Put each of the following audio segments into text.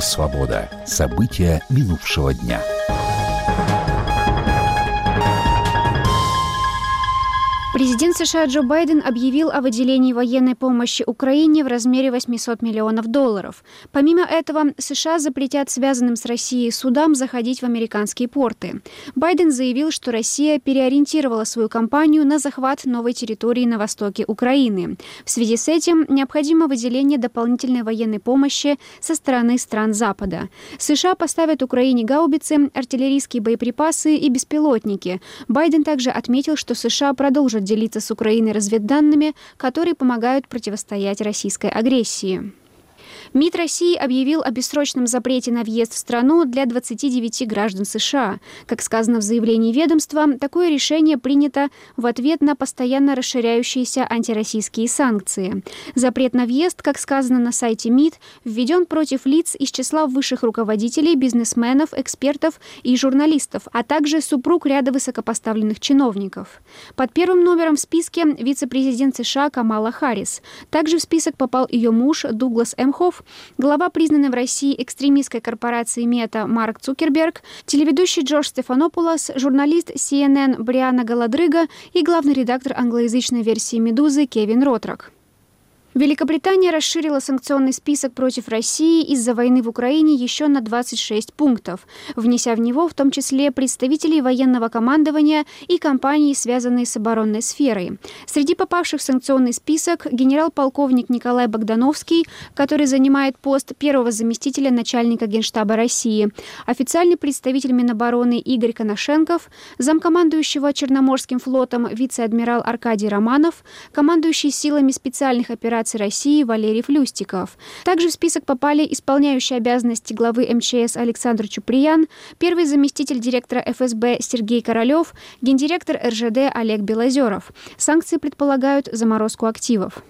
Радио «Свобода». События минувшего дня. Президент США Джо Байден объявил о выделении военной помощи Украине в размере $800 миллионов. Помимо этого, США запретят связанным с Россией судам заходить в американские порты. Байден заявил, что Россия переориентировала свою кампанию на захват новой территории на востоке Украины. В связи с этим необходимо выделение дополнительной военной помощи со стороны стран Запада. США поставят Украине гаубицы, артиллерийские боеприпасы и беспилотники. Байден также отметил, что США продолжат делиться с Украиной разведданными, которые помогают противостоять российской агрессии. МИД России объявил о бессрочном запрете на въезд в страну для 29 граждан США. Как сказано в заявлении ведомства, такое решение принято в ответ на постоянно расширяющиеся антироссийские санкции. Запрет на въезд, как сказано на сайте МИД, введен против лиц из числа высших руководителей, бизнесменов, экспертов и журналистов, а также супруг ряда высокопоставленных чиновников. Под первым номером в списке вице-президент США Камала Харрис. Также в список попал ее муж Дуглас Эмхофф, глава признанной в России экстремистской корпорации Мета Марк Цукерберг, телеведущий Джордж Стефанопулос, журналист CNN Брианна Галадрыга и главный редактор англоязычной версии «Медузы» Кевин Ротрак. Великобритания расширила санкционный список против России из-за войны в Украине еще на 26 пунктов, внеся в него в том числе представителей военного командования и компаний, связанные с оборонной сферой. Среди попавших в санкционный список генерал-полковник Николай Богдановский, который занимает пост первого заместителя начальника Генштаба России, официальный представитель Минобороны Игорь Коношенков, замкомандующего Черноморским флотом вице-адмирал Аркадий Романов, командующий силами специальных операций России Валерий Флюстиков. Также в список попали исполняющий обязанности главы МЧС Александр Чуприян, первый заместитель директора ФСБ Сергей Королев, гендиректор РЖД Олег Белозеров. Санкции предполагают заморозку активов.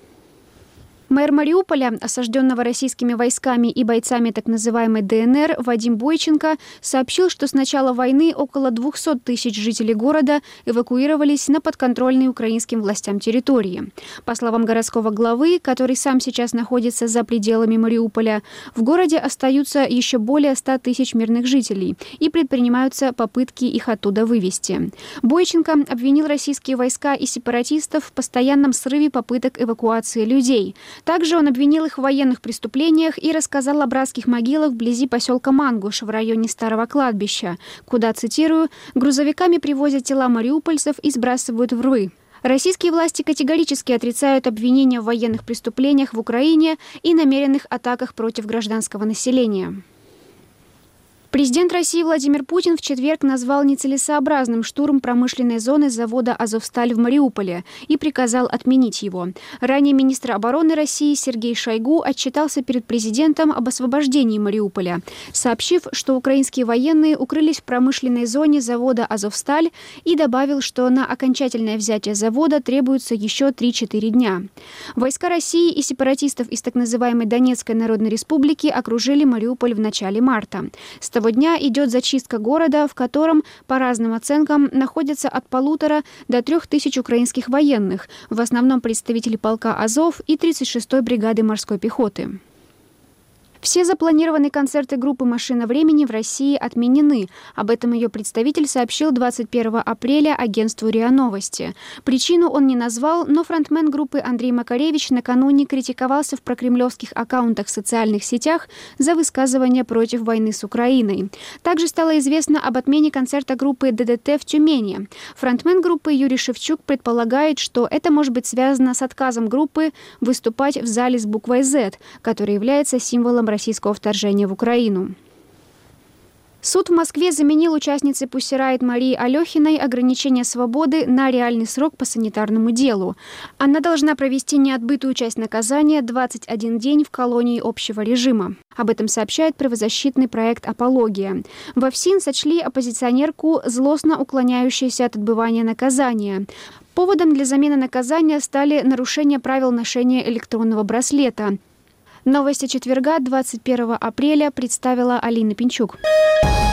Мэр Мариуполя, осажденного российскими войсками и бойцами так называемой ДНР, Вадим Бойченко, сообщил, что с начала войны около 200 тысяч жителей города эвакуировались на подконтрольные украинским властям территории. По словам городского главы, который сам сейчас находится за пределами Мариуполя, в городе остаются еще более 100 тысяч мирных жителей и предпринимаются попытки их оттуда вывести. Бойченко обвинил российские войска и сепаратистов в постоянном срыве попыток эвакуации людей. Также он обвинил их в военных преступлениях и рассказал о братских могилах вблизи поселка Мангуш в районе Старого кладбища, куда, цитирую, «грузовиками привозят тела мариупольцев и сбрасывают в рвы». Российские власти категорически отрицают обвинения в военных преступлениях в Украине и намеренных атаках против гражданского населения. Президент России Владимир Путин в четверг назвал нецелесообразным штурм промышленной зоны завода «Азовсталь» в Мариуполе и приказал отменить его. Ранее министр обороны России Сергей Шойгу отчитался перед президентом об освобождении Мариуполя, сообщив, что украинские военные укрылись в промышленной зоне завода «Азовсталь», и добавил, что на окончательное взятие завода требуется еще 3-4 дня. Войска России и сепаратистов из так называемой Донецкой Народной Республики окружили Мариуполь в начале марта. С того дня идет зачистка города, в котором, по разным оценкам, находятся от 1500 до 3000 украинских военных, в основном представители полка «Азов» и 36-й бригады морской пехоты. Все запланированные концерты группы «Машина времени» в России отменены. Об этом ее представитель сообщил 21 апреля агентству РИА Новости. Причину он не назвал, но фронтмен группы Андрей Макаревич накануне критиковался в прокремлевских аккаунтах в социальных сетях за высказывания против войны с Украиной. Также стало известно об отмене концерта группы ДДТ в Тюмени. Фронтмен группы Юрий Шевчук предполагает, что это может быть связано с отказом группы выступать в зале с буквой «Z», который является символом российского вторжения в Украину. Суд в Москве заменил участнице Pussy Riot Марии Алехиной ограничение свободы на реальный срок по санитарному делу. Она должна провести неотбытую часть наказания 21 день в колонии общего режима. Об этом сообщает правозащитный проект «Апология». Во ФСИН сочли оппозиционерку злостно уклоняющейся от отбывания наказания. Поводом для замены наказания стали нарушения правил ношения электронного браслета. Новости четверга, 21 апреля, представила Алина Пинчук.